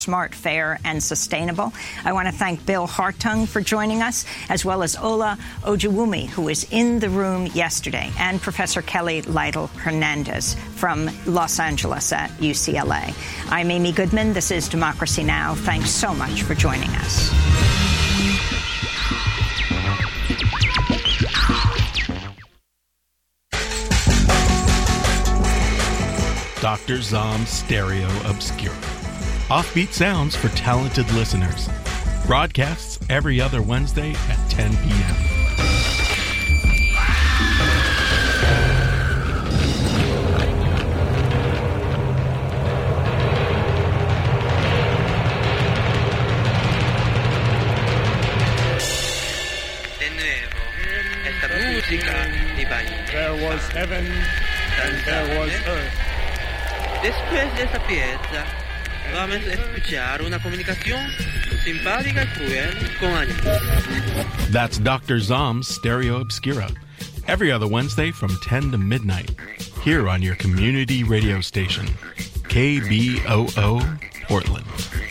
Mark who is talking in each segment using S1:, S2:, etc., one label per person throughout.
S1: smart, fair, and sustainable. I want to thank Bill Hartung for joining us, as well as Ola Ojewumi, who was in the room yesterday, and Professor Kelly Lytle Hernandez from Los Angeles at UCLA. I'm Amy Goodman. This is Democracy Now! Thanks so much for joining us.
S2: Dr. Zom's Stereo Obscura. Offbeat sounds for talented listeners. Broadcasts every other Wednesday at 10 p.m.
S3: There was heaven and there was earth.
S4: Después de esa pieza, vamos a escuchar una comunicación simpática y cruel con ánimo.
S2: That's Dr. Zom's Stereo Obscura. Every other Wednesday from 10 to midnight. Here on your community radio station. KBOO Portland.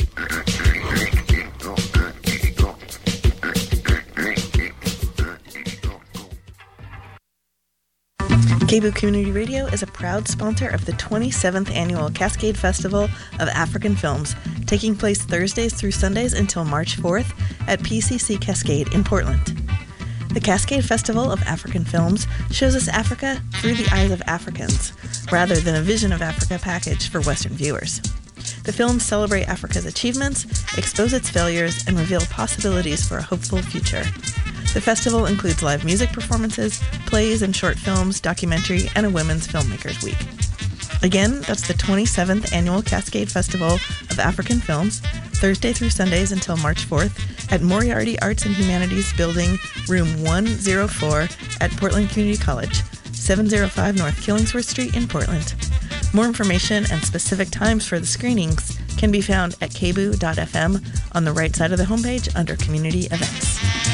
S5: KBOO Community Radio is a proud sponsor of the 27th Annual Cascade Festival of African Films, taking place Thursdays through Sundays until March 4th at PCC Cascade in Portland. The Cascade Festival of African Films shows us Africa through the eyes of Africans, rather than a Vision of Africa package for Western viewers. The films celebrate Africa's achievements, expose its failures, and reveal possibilities for a hopeful future. The festival includes live music performances, plays and short films, documentary, and a Women's Filmmakers Week. Again, that's the 27th Annual Cascade Festival of African Films, Thursday through Sundays until March 4th at Moriarty Arts and Humanities Building, Room 104 at Portland Community College, 705 North Killingsworth Street in Portland. More information and specific times for the screenings can be found at kboo.fm on the right side of the homepage under Community Events.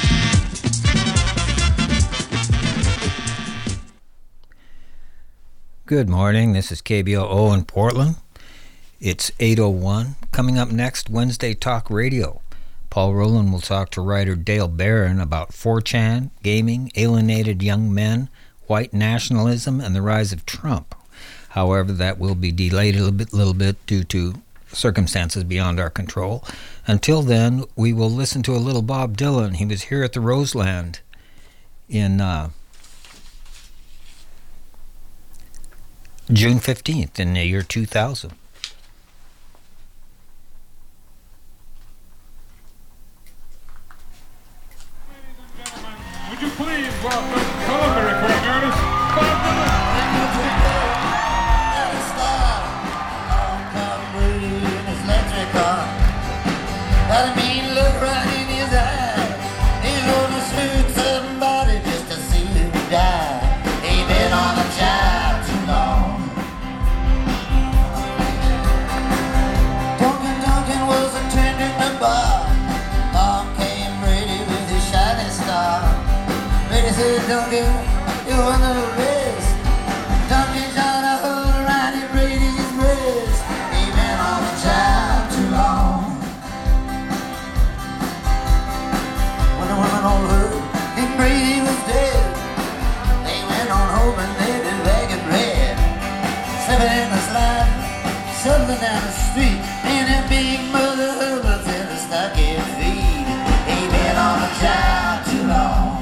S6: Good morning, this is KBOO in Portland. It's 8:01. Coming up next, Wednesday Talk Radio. Paul Rowland will talk to writer Dale Barron about 4chan, gaming, alienated young men, white nationalism, and the rise of Trump. However, that will be delayed a little bit due to circumstances beyond our control. Until then, we will listen to a little Bob Dylan. He was here at the Roseland in June 15th in the year 2000.
S3: Would you please welcome Columbia recording artist Bob Dylan?
S7: Got a mean look right in his eye. He's gonna shoot somebody just to see who die. He been on the job too long. Duncan was attending the bar. Mom came ready with his shining star. Brady said, Duncan, you won the race. Duncan shot a hole right in Brady's wrist. He been on the job too long. When the women all heard and Brady was dead, they went on home and they did ragged red. Slipping in the slide, shuttling down the street, and that big mother Hubbard's in the stockade feed. He been on the job too long.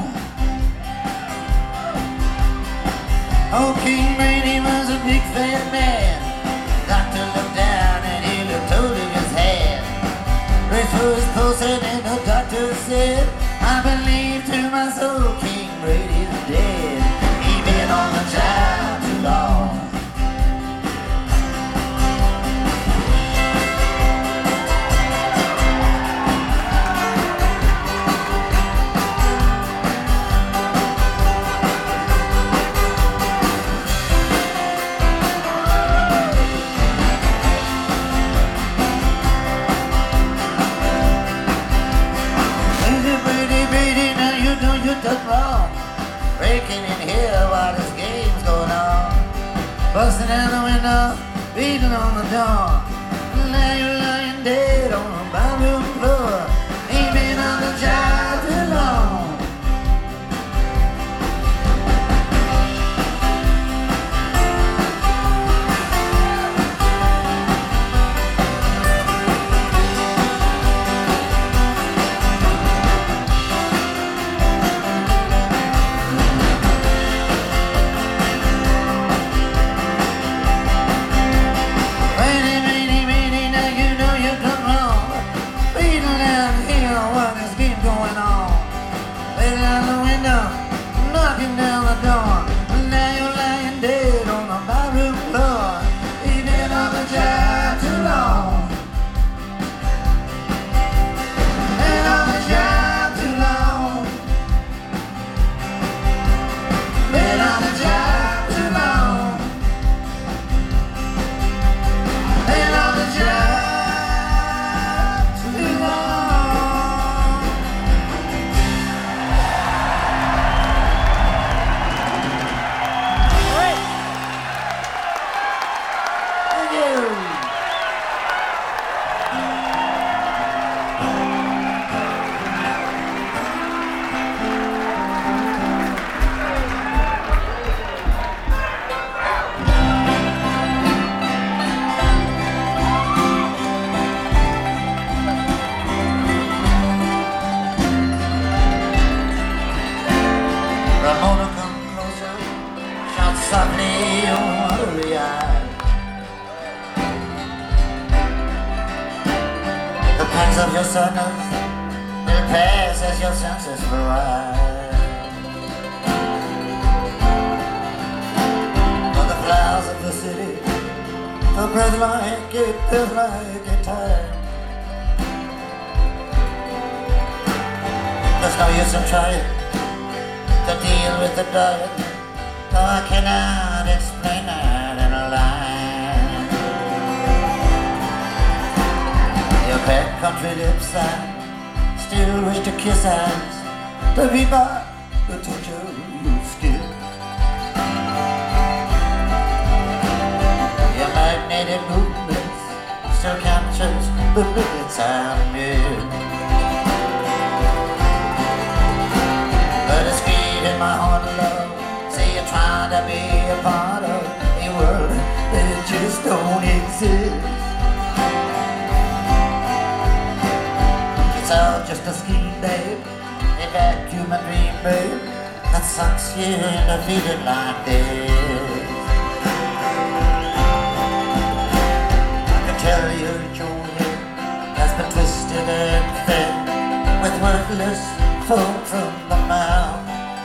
S7: Oh, King Brady was a big fat man. Doctor looked down and he looked holding his hand. Reached for his pulse and then the doctor said, I believe to my soul King Brady's dead. He been on the job too long. Brady, now you know you done wrong. Breaking in here while this game's going on. Busting down the window, beating on the door. Now you're lying dead Hands of your circles will pass as your senses arrive. For the flowers of the city, the breath like a tide. There's no use in trying to deal with the diet. No, I cannot explain that in a line. Your pet country lips, I still wish to kiss eyes, to be by the touch of your skin. Your magnetic movements still captures the minutes I'm in. But it's feeding my heart of love. Say you're trying to be a part of a world that just don't exist. It's all just a scheme, babe, a vacuum and dream, babe, that sucks you into feeling like this. I can tell your joy has been twisted and fed with worthless foam from the mouth.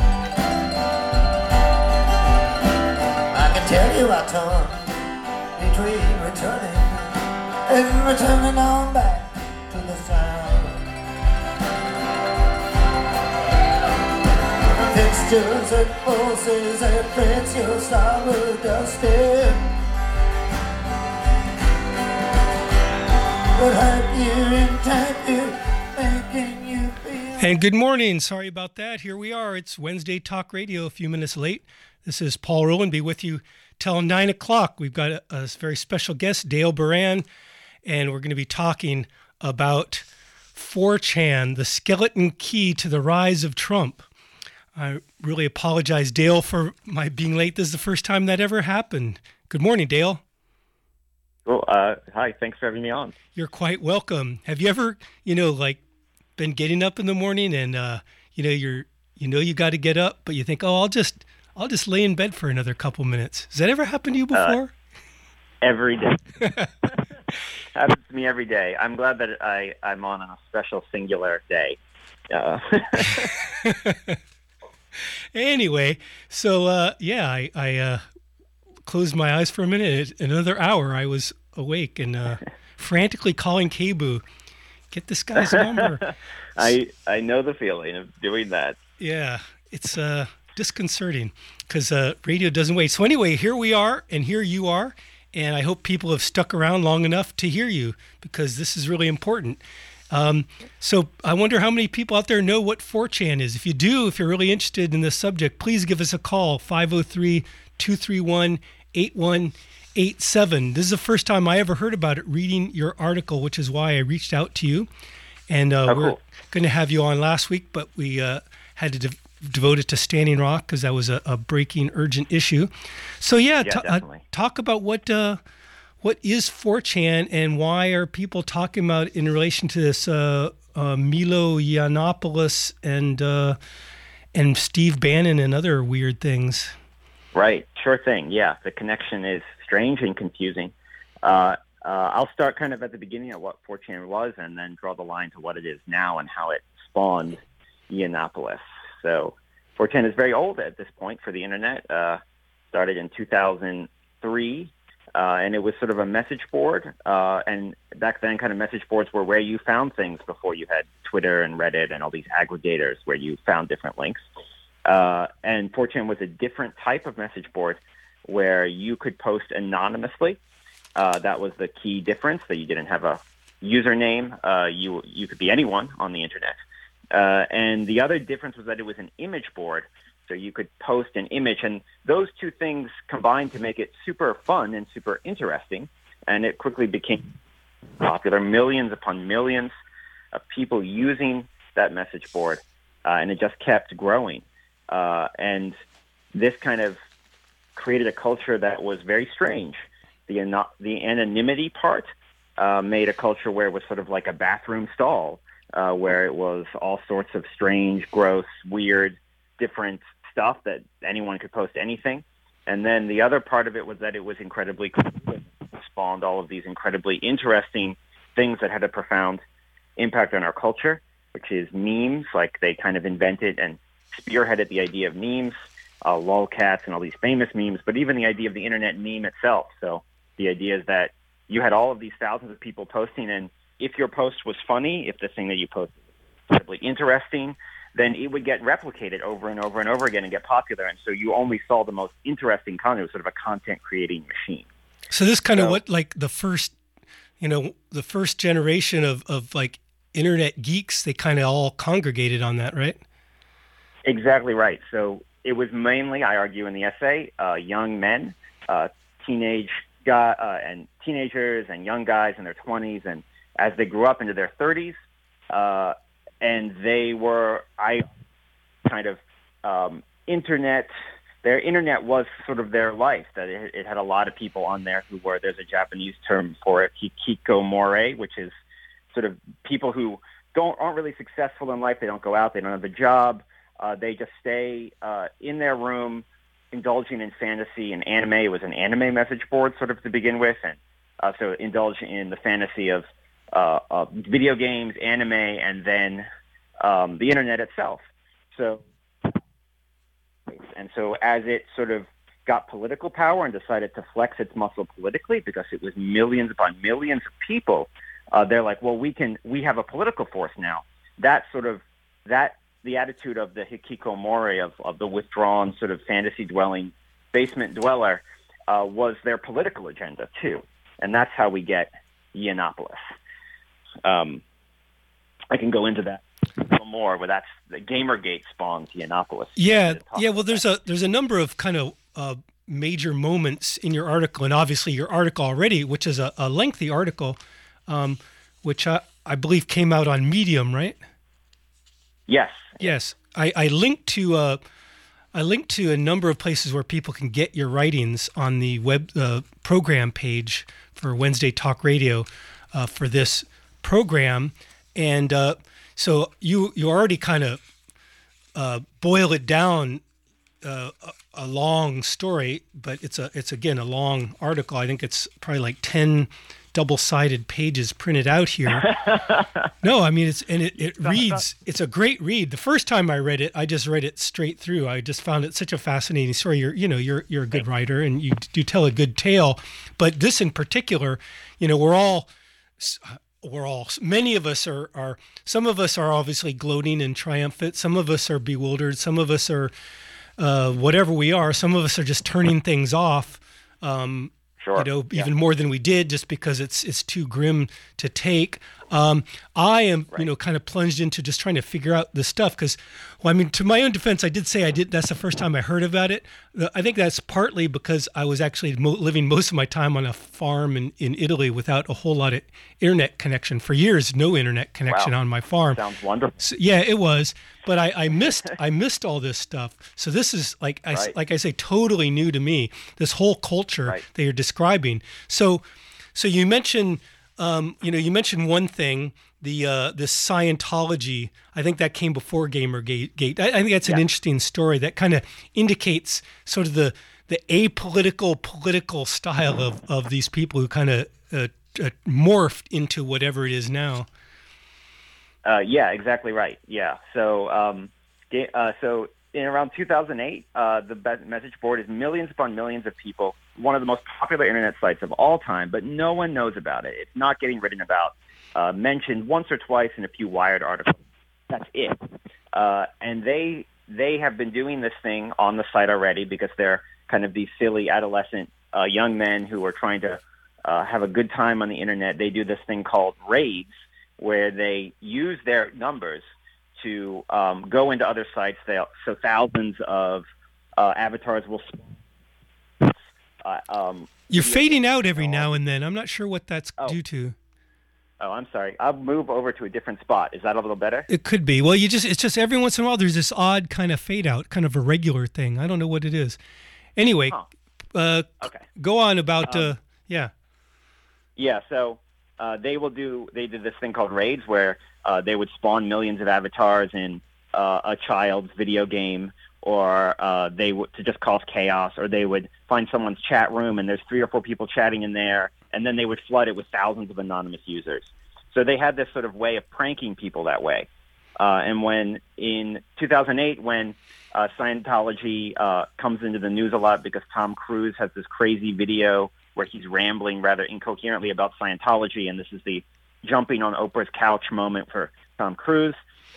S7: I can tell you I torn between returning and returning on back to the south. Fixtures and forces and threats your star will dust in. Would hurt you, intact you, making you feel.
S8: And good morning. Sorry about that. Here we are. It's Wednesday Talk Radio, a few minutes late. This is Paul Rowland. Be with you till 9 o'clock. We've got a very special guest, Dale Beran, and we're going to be talking about 4chan, the skeleton key to the rise of Trump. I really apologize, Dale, for my being late. This is the first time that ever happened. Good morning, Dale.
S9: Well, hi. Thanks for having me on.
S8: You're quite welcome. Have you ever, been getting up in the morning and, you got to get up, but you think, I'll just lay in bed for another couple minutes. Has that ever happened to you before?
S9: Every day. Happens to me every day. I'm glad that I'm on a special singular day.
S8: Anyway, so I closed my eyes for a minute. In another hour, I was awake and frantically calling KBOO. Get this guy's number.
S9: I know the feeling of doing that.
S8: Yeah, it's disconcerting because radio doesn't wait. So anyway, here we are, and here you are, and I hope people have stuck around long enough to hear you because this is really important. So I wonder how many people out there know what 4chan is. If you do, if you're really interested in this subject, please give us a call, 503-231-8187. This is the first time I ever heard about it reading your article, which is why I reached out to you. And we're going to have you on last week, but we had to devote it to Standing Rock because that was a breaking, urgent issue. So talk about what is 4chan and why are people talking about it in relation to this Milo Yiannopoulos and Steve Bannon and other weird things?
S9: Right. Sure thing. Yeah. The connection is strange and confusing. I'll start kind of at the beginning of what 4chan was and then draw the line to what it is now and how it spawned Yiannopoulos. So 4chan is very old at this point for the internet. Started in 2003. And it was sort of a message board. And back then, kind of message boards were where you found things before you had Twitter and Reddit and all these aggregators where you found different links. And 4chan was a different type of message board where you could post anonymously. That was the key difference, that you didn't have a username. You could be anyone on the internet. And the other difference was that it was an image board. So you could post an image, and those two things combined to make it super fun and super interesting, and it quickly became popular. Millions upon millions of people using that message board, and it just kept growing. And this kind of created a culture that was very strange. The anonymity part made a culture where it was sort of like a bathroom stall, where it was all sorts of strange, gross, weird, different stuff that anyone could post anything. And then the other part of it was that it was incredibly cool. It spawned all of these incredibly interesting things that had a profound impact on our culture, which is memes. Like they kind of invented and spearheaded the idea of memes, lolcats and all these famous memes, but even the idea of the internet meme itself. So the idea is that you had all of these thousands of people posting, and if your post was funny, if the thing that you posted was incredibly interesting, then it would get replicated over and over and over again and get popular. And so you only saw the most interesting content. It was sort of a content creating machine.
S8: So this kind of what, like the first generation of like internet geeks, they kind of all congregated on that, right?
S9: Exactly right. So it was mainly, I argue in the essay, young men, teenagers and young guys in their 20s, and as they grew up into their 30s, and they were, their internet was sort of their life. That it had a lot of people on there who were, there's a Japanese term for it, hikikomori, which is sort of people who aren't really successful in life. They don't go out. They don't have a job. They just stay in their room, indulging in fantasy and anime. It was an anime message board sort of to begin with, and so indulge in the fantasy of video games, anime, and then the internet itself. So as it sort of got political power and decided to flex its muscle politically, because it was millions upon millions of people, they're like, well, we have a political force now. The attitude of the hikikomori, of the withdrawn sort of fantasy-dwelling basement dweller, was their political agenda too, and that's how we get Yianopolis. I can go into that a little more, but that's the Gamergate spawns Yianopolis.
S8: Yeah. Well, there's a number of kind of major moments in your article, and obviously your article already, which is a lengthy article, which I believe came out on Medium, right?
S9: Yes.
S8: Yes. I linked to a number of places where people can get your writings on the web program page for Wednesday Talk Radio for this program, and so you already kind of boil it down a long story, but it's again a long article. I think it's probably like 10 double-sided pages printed out here. No, I mean it reads. It's a great read. The first time I read it, I just read it straight through. I just found it such a fascinating story. You're a good writer, and you do tell a good tale. But this in particular, we're all many of us are. Some of us are obviously gloating and triumphant. Some of us are bewildered. Some of us are whatever we are. Some of us are just turning things off.
S9: Sure.
S8: Even more than we did, just because it's too grim to take. I am, kind of plunged into just trying to figure out this stuff because, to my own defense, I did say that's the first time I heard about it. I think that's partly because I was actually living most of my time on a farm in Italy without a whole lot of internet connection. For years, no internet connection on my farm.
S9: Sounds wonderful.
S8: So, yeah, it was. But I missed all this stuff. So this is, like I say, totally new to me, this whole culture that you're describing. So you mentioned... you mentioned one thing, this Scientology. I think that came before Gamergate. I think that's an interesting story that kind of indicates sort of the apolitical political style of these people who kind of morphed into whatever it is now.
S9: Yeah, exactly right. Yeah. So in around 2008, the message board is millions upon millions of people, one of the most popular internet sites of all time, but no one knows about it. It's not getting written about, mentioned once or twice in a few Wired articles. That's it. And they have been doing this thing on the site already because they're kind of these silly adolescent young men who are trying to have a good time on the internet. They do this thing called raids, where they use their numbers to go into other sites. So thousands of avatars will.
S8: You're fading out every now and then. I'm not sure what that's due to.
S9: Oh, I'm sorry. I'll move over to a different spot. Is that a little better?
S8: It could be. Well, it's just every once in a while there's this odd kind of fade out, kind of a regular thing. I don't know what it is. Anyway,
S9: okay.
S8: Go on about yeah.
S9: Yeah. So they did this thing called raids where they would spawn millions of avatars in a child's video game, or they would to just cause chaos, or they would find someone's chat room and there's 3 or 4 people chatting in there, and then they would flood it with thousands of anonymous users. So they had this sort of way of pranking people that way. And when in 2008, when Scientology comes into the news a lot because Tom Cruise has this crazy video where he's rambling rather incoherently about Scientology, and this is the jumping on Oprah's couch moment for Tom Cruise.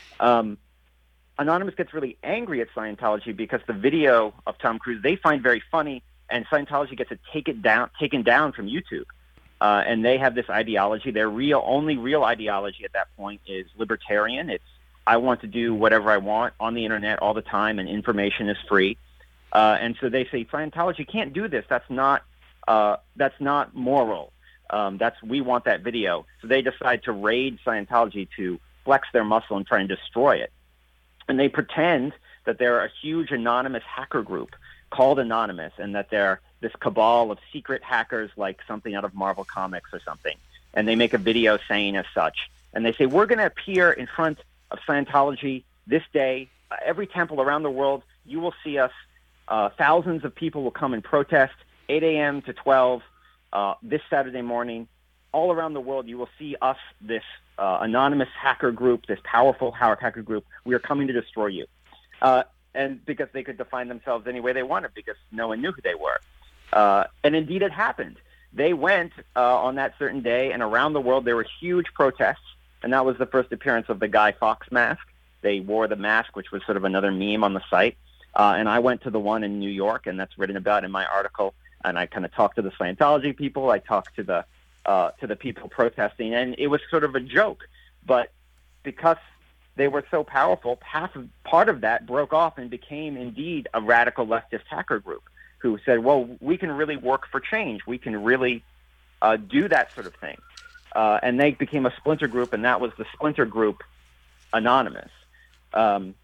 S9: Anonymous gets really angry at Scientology because the video of Tom Cruise they find very funny, and Scientology gets it taken down from YouTube. And they have this ideology. Their only real ideology at that point is libertarian. It's I want to do whatever I want on the internet all the time, and information is free. And so they say Scientology can't do this. That's not moral. We want that video. So they decide to raid Scientology to flex their muscle and try and destroy it. And they pretend that they're a huge anonymous hacker group called Anonymous, and that they're this cabal of secret hackers like something out of Marvel Comics or something. And they make a video saying as such. And they say, we're going to appear in front of Scientology this day. Every temple around the world, you will see us. Thousands of people will come and protest, 8 a.m. to 12 this Saturday morning. All around the world, you will see us, this anonymous hacker group, this powerful hacker group. We are coming to destroy you. And because they could define themselves any way they wanted because no one knew who they were. And indeed it happened. They went on that certain day, and around the world there were huge protests, and that was the first appearance of the Guy Fawkes mask. They wore the mask, which was sort of another meme on the site. And I went to the one in New York, and that's written about in my article, and I kind of talked to the Scientology people. I talked to the people protesting, and it was sort of a joke. But because they were so powerful, part of that broke off and became indeed a radical leftist hacker group who said, well, we can really work for change. We can really do that sort of thing. And they became a splinter group, and that was the splinter group Anonymous. But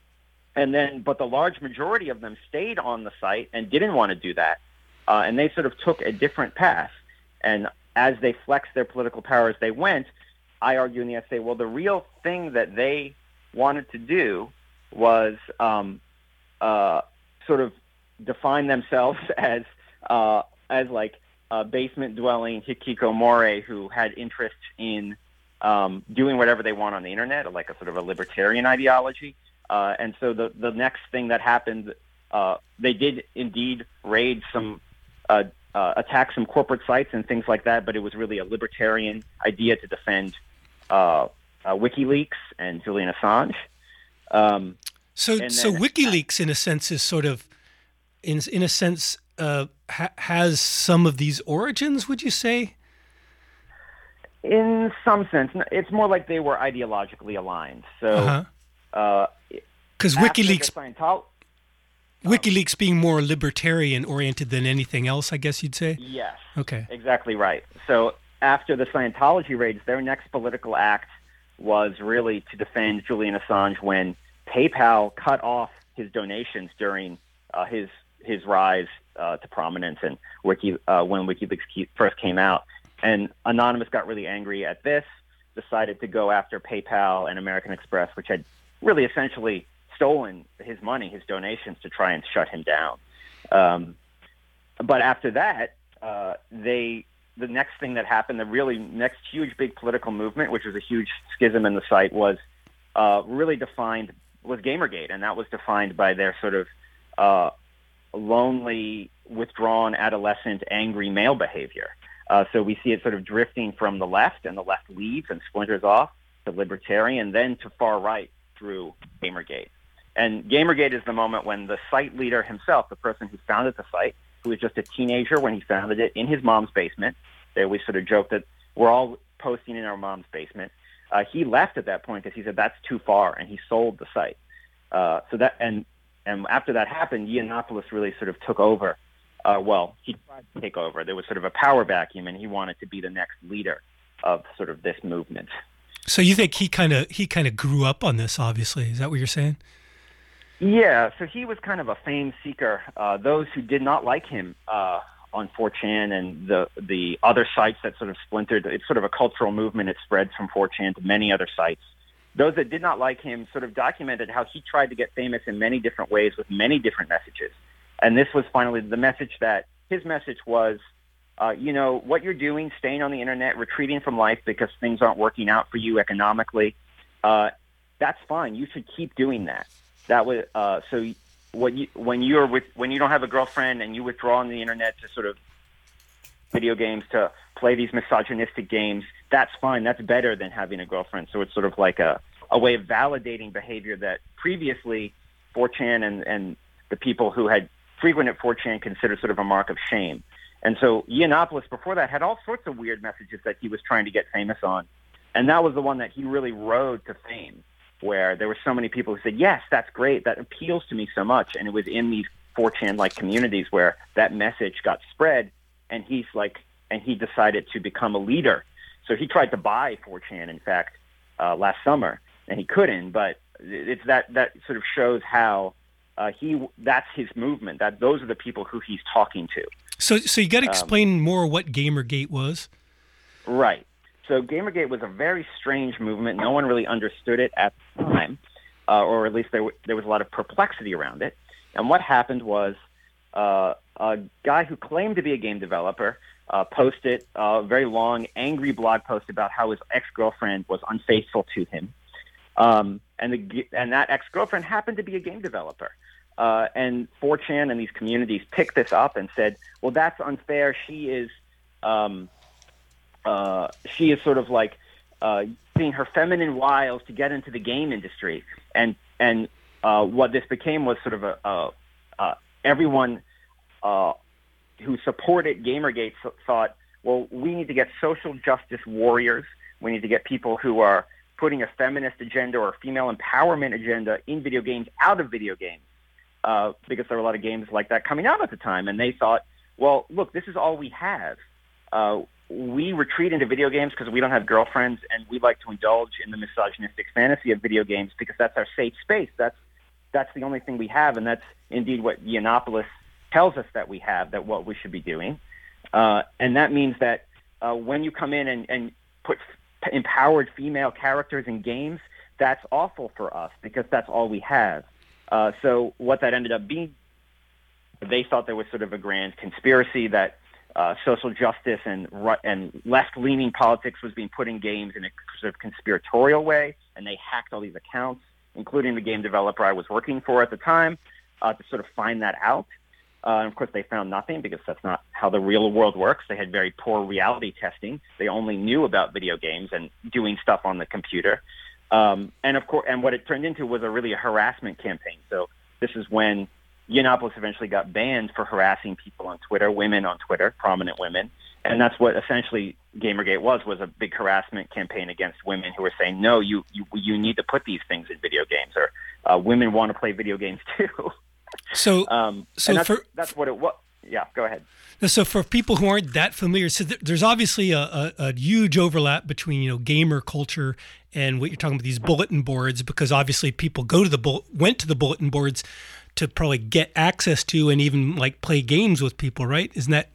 S9: the large majority of them stayed on the site and didn't want to do that. And they sort of took a different path. And as they flexed their political power as they went, I argue in the essay, well, the real thing that they wanted to do was sort of define themselves as like basement-dwelling hikikomori who had interest in doing whatever they want on the internet, like a sort of a libertarian ideology. And so the next thing that happened, they did indeed raid some, attack some corporate sites and things like that, but it was really a libertarian idea to defend WikiLeaks and Julian Assange.
S8: So WikiLeaks, in a sense, is sort of, in a sense, has some of these origins, would you say?
S9: In some sense. It's more like they were ideologically aligned. So,
S8: because WikiLeaks being more libertarian-oriented than anything else, I guess you'd say?
S9: Yes.
S8: Okay.
S9: Exactly right. So after the Scientology raids, their next political act was really to defend Julian Assange when PayPal cut off his donations during his rise to prominence and when WikiLeaks first came out. And Anonymous got really angry at this, decided to go after PayPal and American Express, which had really essentially stolen his money, his donations, to try and shut him down. But after that, the next thing that happened, the really next huge big political movement, which was a huge schism in the site, was Gamergate, and that was defined by their sort of lonely, withdrawn, adolescent, angry male behavior. So we see it sort of drifting from the left, and the left leaves and splinters off to libertarian, then to far right through Gamergate. And Gamergate is the moment when the site leader himself, the person who founded the site, who was just a teenager when he founded it in his mom's basement. They always sort of joke that we're all posting in our mom's basement. He left at that point because he said that's too far, and he sold the site. And after that happened, Yiannopoulos really sort of took over. He tried to take over. There was sort of a power vacuum, and he wanted to be the next leader of sort of this movement.
S8: So you think he kind of grew up on this? Obviously, is that what you're saying?
S9: Yeah. So he was kind of a fame seeker. Those who did not like him on 4chan and the other sites that sort of splintered, it's sort of a cultural movement. It spreads from 4chan to many other sites. Those that did not like him sort of documented how he tried to get famous in many different ways with many different messages. And this was finally the message that his message was what you're doing, staying on the internet, retreating from life because things aren't working out for you economically, that's fine. You should keep doing that. That was so when you don't have a girlfriend and you withdraw on the internet to sort of video games, to play these misogynistic games, that's fine. That's better than having a girlfriend. So it's sort of like a way of validating behavior that previously 4chan and the people who had frequented 4chan considered sort of a mark of shame. And so Yiannopoulos before that had all sorts of weird messages that he was trying to get famous on. And that was the one that he really rode to fame, where there were so many people who said, yes, that's great. That appeals to me so much. And it was in these 4chan-like communities where that message got spread, and he decided to become a leader. So he tried to buy 4chan, in fact, last summer, and he couldn't. But it's that sort of shows how that's his movement. That those are the people who he's talking to.
S8: So you got to explain more what Gamergate was.
S9: Right. So Gamergate was a very strange movement. No one really understood it at the time, or at least there was a lot of perplexity around it. And what happened was a guy who claimed to be a game developer posted a very long, angry blog post about how his ex-girlfriend was unfaithful to him. And that ex-girlfriend happened to be a game developer. And 4chan and these communities picked this up and said, well, that's unfair. She is sort of like using her feminine wiles to get into the game industry. And what this became was sort of everyone who supported Gamergate thought, well, we need to get social justice warriors. We need to get people who are putting a feminist agenda or a female empowerment agenda in video games out of video games, because there were a lot of games like that coming out at the time. And they thought, well, look, this is all we have. We retreat into video games because we don't have girlfriends, and we like to indulge in the misogynistic fantasy of video games because that's our safe space. That's the only thing we have, and that's indeed what Yiannopoulos tells us that we have, that what we should be doing. And that means that when you come in and put empowered female characters in games, that's awful for us because that's all we have. So what that ended up being, they thought there was sort of a grand conspiracy that social justice and left-leaning politics was being put in games in a sort of conspiratorial way, and they hacked all these accounts, including the game developer I was working for at the time, to sort of find that out. And of course, they found nothing because that's not how the real world works. They had very poor reality testing. They only knew about video games and doing stuff on the computer. And of course, and what it turned into was a harassment campaign. So this is when Yiannopoulos eventually got banned for harassing people on Twitter, women on Twitter, prominent women. And that's what essentially Gamergate was a big harassment campaign against women who were saying, no, you need to put these things in video games, or women want to play video games too. So that's what it was. Yeah, go ahead.
S8: So for people who aren't that familiar, so there's obviously a huge overlap between gamer culture and what you're talking about, these bulletin boards, because obviously people went to the bulletin boards to probably get access to and even like play games with people, right? Isn't that?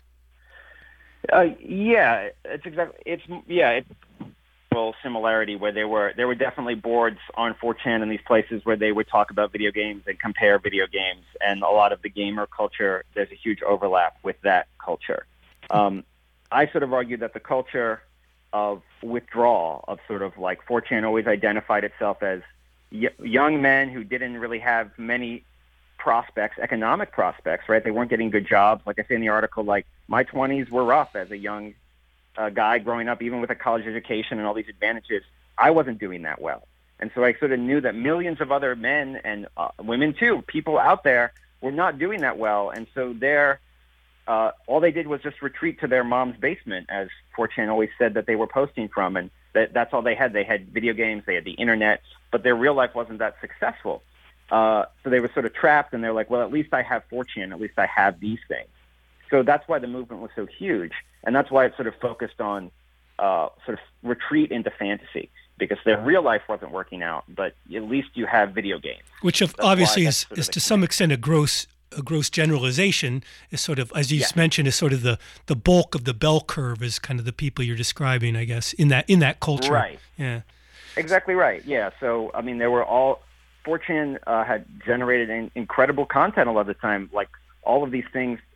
S9: Yeah, it's a similarity where there were definitely boards on 4chan and these places where they would talk about video games and compare video games, and a lot of the gamer culture, there's a huge overlap with that culture. I sort of argue that the culture of withdrawal, of sort of like 4chan always identified itself as young men who didn't really have many prospects, economic prospects, right? They weren't getting good jobs. Like I say in the article, like my 20s were rough as a young guy growing up, even with a college education and all these advantages. I wasn't doing that well. And so I sort of knew that millions of other men and women too, people out there, were not doing that well. And so all they did was just retreat to their mom's basement, as 4chan always said that they were posting from. And that's all they had. They had video games, they had the internet, but their real life wasn't that successful. So they were sort of trapped, and they're like, well, at least I have 4chan, at least I have these things. So that's why the movement was so huge, and that's why it sort of focused on sort of retreat into fantasy, because their real life wasn't working out, but at least you have video games.
S8: Which obviously is to some extent a gross generalization, is sort of, as you mentioned, is sort of the bulk of the bell curve is kind of the people you're describing, I guess, in that culture.
S9: Right.
S8: Yeah.
S9: Exactly right. Yeah. So, I mean, 4chan had generated incredible content a lot of the time. Like all of these things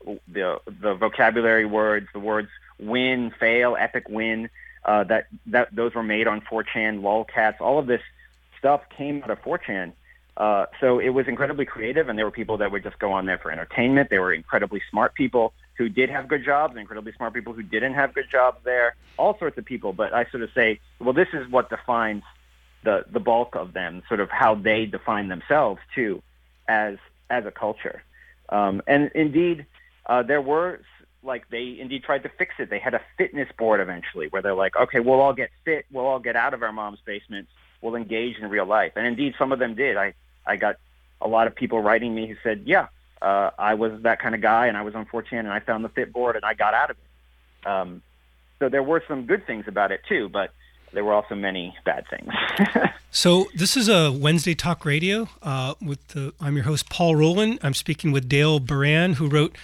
S9: the vocabulary words, the words win, fail, epic win, that those were made on 4chan, lolcats, all of this stuff came out of 4chan. So it was incredibly creative, and there were people that would just go on there for entertainment. There were incredibly smart people who did have good jobs, and incredibly smart people who didn't have good jobs there, all sorts of people. But I sort of say, well, this is what defines the bulk of them, sort of how they define themselves, too, as a culture. And indeed, there were, like, they indeed tried to fix it. They had a fitness board eventually where they're like, okay, we'll all get fit. We'll all get out of our mom's basements. We'll engage in real life. And indeed, some of them did. I got a lot of people writing me who said, yeah, I was that kind of guy, and I was on 4chan, and I found the fit board, and I got out of it. So there were some good things about it, too, but there were also many bad things.
S8: So this is a Wednesday Talk Radio. I'm your host, Paul Rowland. I'm speaking with Dale Beran, who wrote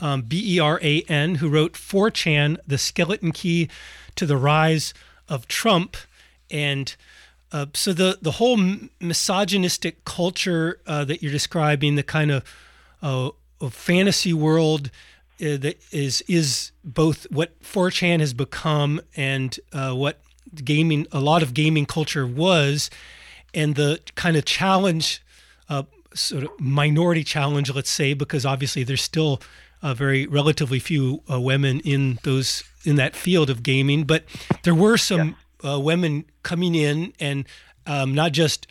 S8: Beran, who wrote 4chan, The Skeleton Key to the Rise of Trump. And so the whole misogynistic culture that you're describing, the kind of fantasy world that is both what 4chan has become and what a lot of gaming culture was, and the kind of challenge, sort of minority challenge, let's say, because obviously there's still very relatively few women in that field of gaming, but there were some women coming in and not just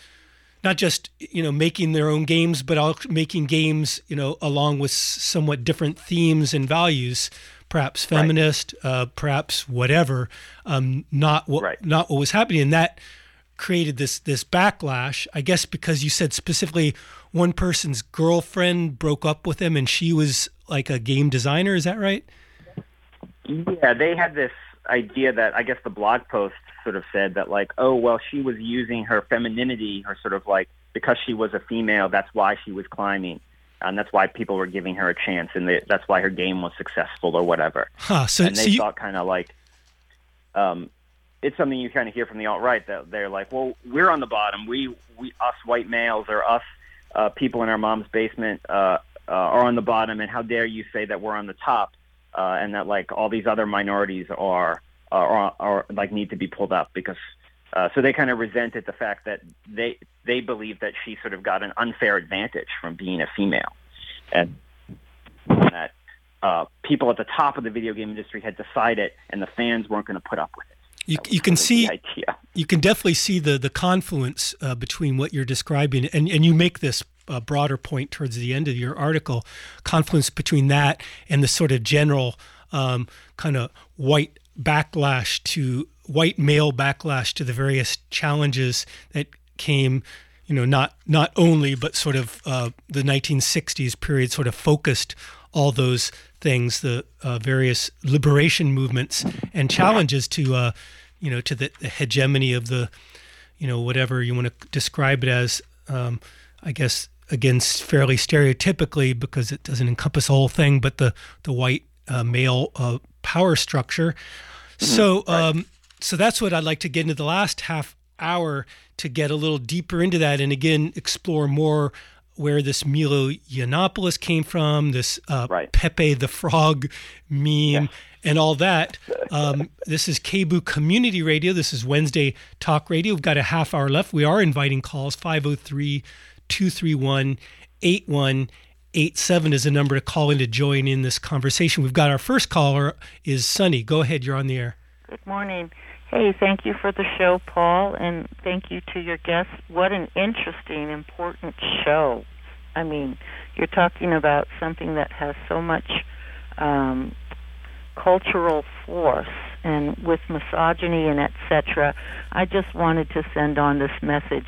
S8: making their own games, but also making games along with somewhat different themes and values, perhaps feminist, perhaps whatever, not what was happening, and that created this backlash. I guess because you said specifically one person's girlfriend broke up with him, and she was like a game designer. Is that right?
S9: Yeah, they had this idea that, I guess the blog post sort of said that, like, oh, well, she was using her femininity, her sort of like, because she was a female, that's why she was climbing. And that's why people were giving her a chance, and that's why her game was successful or whatever. And they thought kind of like, it's something you kind of hear from the alt-right, that they're like, well, we're on the bottom. We us white males, or us people in our mom's basement are on the bottom, and how dare you say that we're on the top, and that like all these other minorities are like need to be pulled up, because so they kind of resented the fact that they believed that she sort of got an unfair advantage from being a female, and that people at the top of the video game industry had decided, and the fans weren't going to put up with it.
S8: You can definitely see the confluence between what you're describing, and you make this broader point towards the end of your article, confluence between that and the sort of general kind of white male backlash to the various challenges that came, not only, but sort of the 1960s period sort of focused all those things, the various liberation movements and challenges to the hegemony of the, whatever you want to describe it as, I guess, again, fairly stereotypically, because it doesn't encompass the whole thing, but the white male power structure. So so that's what I'd like to get into the last half hour, to get a little deeper into that, and again explore more where this Milo Yiannopoulos came from, this Pepe the Frog meme, and all that. This is KBOO Community Radio. This is Wednesday Talk Radio. We've got a half hour left. We are inviting calls. 503-231-8187 is the number to call in to join in this conversation. We've got our first caller is Sunny. Go ahead. You're on the air.
S10: Good morning. Hey, thank you for the show, Paul, and thank you to your guests. What an interesting, important show. I mean, you're talking about something that has so much cultural force, and with misogyny and etc. I just wanted to send on this message.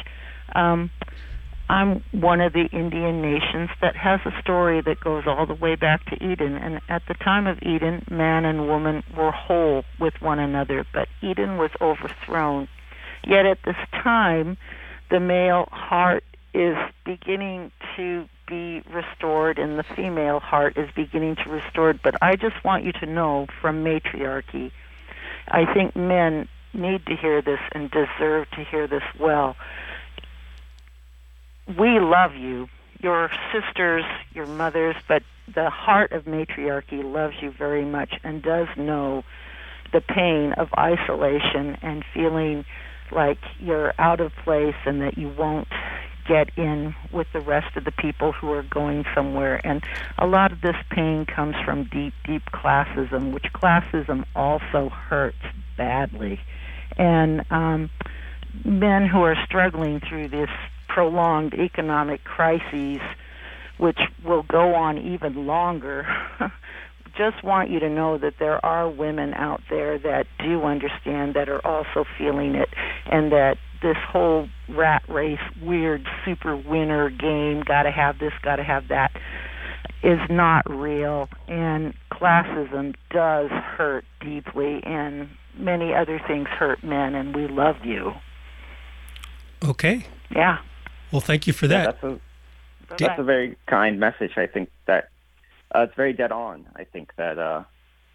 S10: I'm one of the Indian nations that has a story that goes all the way back to Eden. And at the time of Eden, man and woman were whole with one another, but Eden was overthrown. Yet at this time, the male heart is beginning to be restored and the female heart is beginning to restore. But I just want you to know, from matriarchy, I think men need to hear this and deserve to hear this well. We love you, your sisters, your mothers, but the heart of matriarchy loves you very much and does know the pain of isolation and feeling like you're out of place and that you won't get in with the rest of the people who are going somewhere. And a lot of this pain comes from deep, deep classism, which classism also hurts badly. And men who are struggling through this prolonged economic crises, which will go on even longer, just want you to know that there are women out there that do understand, that are also feeling it, and that this whole rat race, weird super winner game, gotta have this, gotta have that, is not real. And classism does hurt deeply, and many other things hurt men, and we love you.
S8: Okay.
S10: Yeah.
S8: Well, thank you for that.
S9: That's a very kind message. I think that it's very dead on. I think that,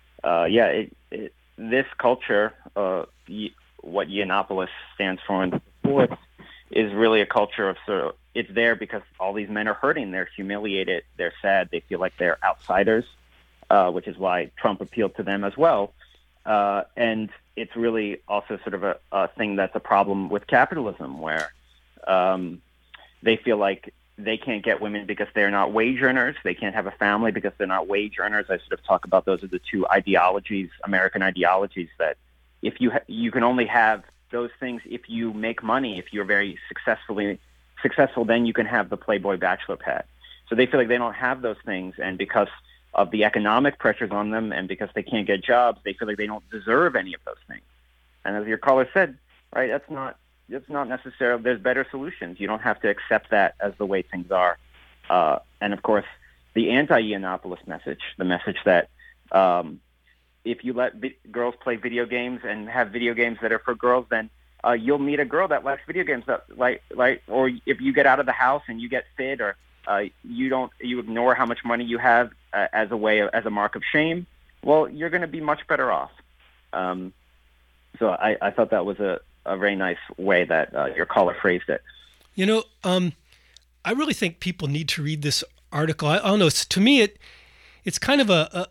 S9: this culture, what Yiannopoulos stands for in sports, is really a culture of sort of, it's there because all these men are hurting. They're humiliated. They're sad. They feel like they're outsiders, which is why Trump appealed to them as well. And it's really also sort of a thing that's a problem with capitalism, where they feel like they can't get women because they're not wage earners. They can't have a family because they're not wage earners. I sort of talk about those are the two ideologies, American ideologies, that if you can only have those things if you make money. If you're very successful, then you can have the Playboy bachelor pad. So they feel like they don't have those things, and because of the economic pressures on them and because they can't get jobs, they feel like they don't deserve any of those things. And as your caller said, right, that's not necessarily, there's better solutions. You don't have to accept that as the way things are. And of course, the anti-Yiannopoulos message, the message that if you let girls play video games and have video games that are for girls, then you'll meet a girl that likes video games, that like, or if you get out of the house and you get fit, or you ignore how much money you have as a mark of shame, well, you're going to be much better off. So I thought that was a very nice way that your caller phrased it.
S8: You know, I really think people need to read this article. I don't know. To me, it's kind of a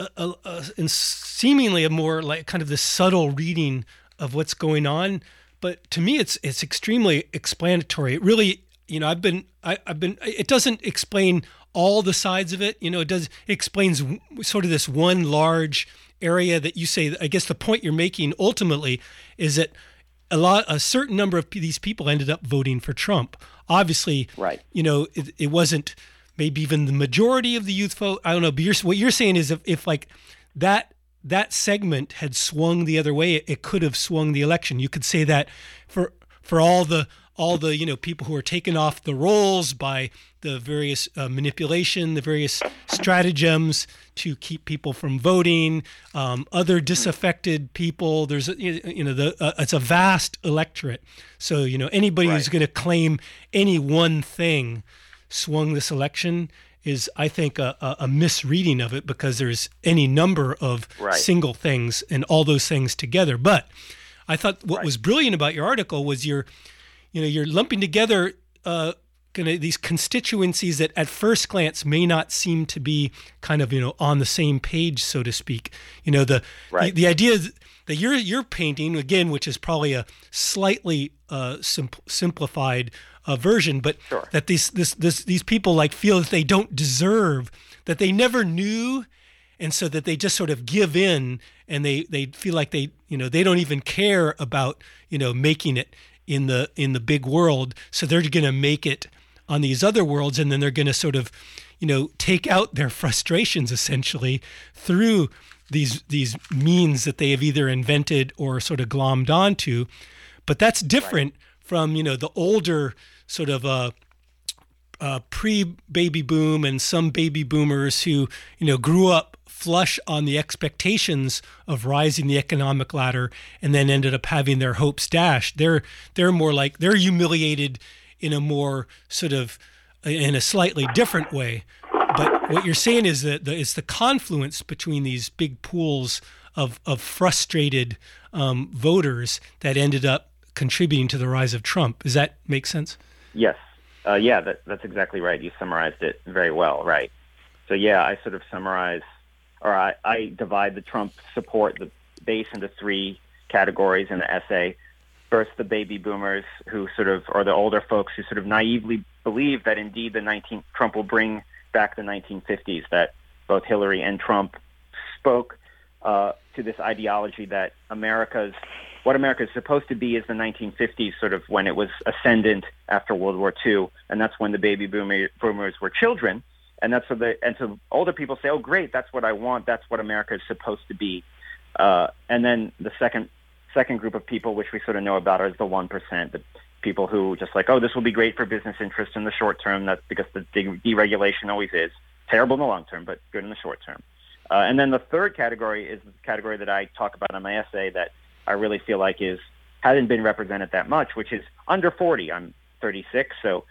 S8: seemingly a more like kind of this subtle reading of what's going on. But to me, it's extremely explanatory. It really, you know, I've been. It doesn't explain all the sides of it. You know, it explains sort of this one large area that you say. I guess the point you're making ultimately is that a certain number of these people ended up voting for Trump. Obviously, right. You know, it wasn't maybe even the majority of the youth vote. I don't know. But what you're saying is if like that segment had swung the other way, it could have swung the election. You could say that for all the you know, people who are taken off the rolls by the various manipulation, the various stratagems to keep people from voting, other disaffected people. There's it's a vast electorate. So, you know, anybody who's going to claim any one thing swung this election is, I think, a misreading of it, because there's any number of single things and all those things together. But I thought what was brilliant about your article was you're lumping together these constituencies that at first glance may not seem to be kind of, you know, on the same page, so to speak. You know, the idea that you're painting, again, which is probably a slightly simplified version, but that these people like feel that they don't deserve, that they never knew, and so that they just sort of give in, and they feel like they don't even care about, you know, making it in the big world, so they're going to make it on these other worlds, and then they're going to sort of, you know, take out their frustrations essentially through these means that they have either invented or sort of glommed onto. But that's different from, you know, the older sort of pre-baby boom and some baby boomers who, you know, grew up flush on the expectations of rising the economic ladder and then ended up having their hopes dashed. They're more like, they're humiliated in a more sort of, in a slightly different way. But what you're saying is that it's the confluence between these big pools of frustrated voters that ended up contributing to the rise of Trump. Does that make sense?
S9: Yes. That's exactly right. You summarized it very well, right? So yeah, I sort of summarize, or I divide the Trump support, the base, into three categories in the essay. First, the baby boomers, who sort of, or the older folks who sort of naively believe that indeed Trump will bring back the 1950s, that both Hillary and Trump spoke to this ideology that what America is supposed to be is the 1950s, sort of when it was ascendant after World War II, and that's when the baby boomers were children, and so older people say, oh great, that's what I want, that's what America is supposed to be, and then the second group of people, which we sort of know about, is the 1%, the people who just like, oh, this will be great for business interests in the short term, that's because the deregulation always is terrible in the long term, but good in the short term. And then the third category is the category that I talk about in my essay that I really feel like hasn't been represented that much, which is under 40. I'm 36, so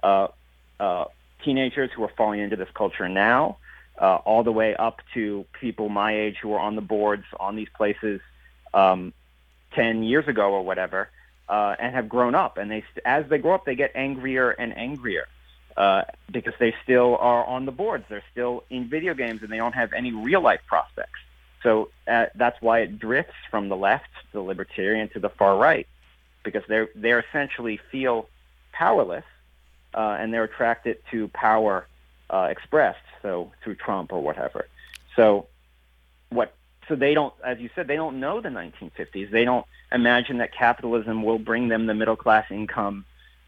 S9: teenagers who are falling into this culture now, all the way up to people my age who are on the boards on these places 10 years ago or whatever, and have grown up. And as they grow up, they get angrier and angrier. Because they still are on the boards, they're still in video games, and they don't have any real-life prospects. So that's why it drifts from the left, the libertarian, to the far right, because they essentially feel powerless, and they're attracted to power expressed, so through Trump or whatever. So they don't, as you said, they don't know the 1950s. They don't imagine that capitalism will bring them the middle-class income,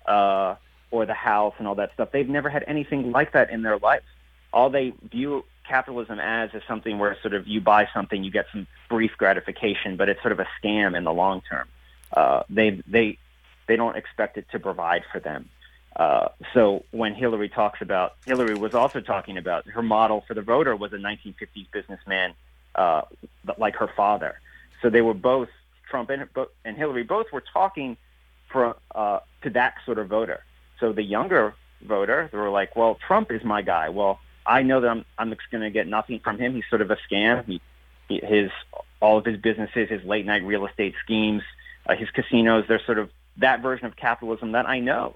S9: or the house and all that stuff. They've never had anything like that in their life. All they view capitalism as is something where sort of you buy something, you get some brief gratification, but it's sort of a scam in the long term. They don't expect it to provide for them. So when Hillary was also talking about her model for the voter was a 1950s businessman, like her father. So they were both, Trump and Hillary, both were talking to that sort of voter. So the younger voter, they were like, well, Trump is my guy. Well, I know that I'm going to get nothing from him. He's sort of a scam. All of his businesses, his late night real estate schemes, his casinos, they're sort of that version of capitalism that I know.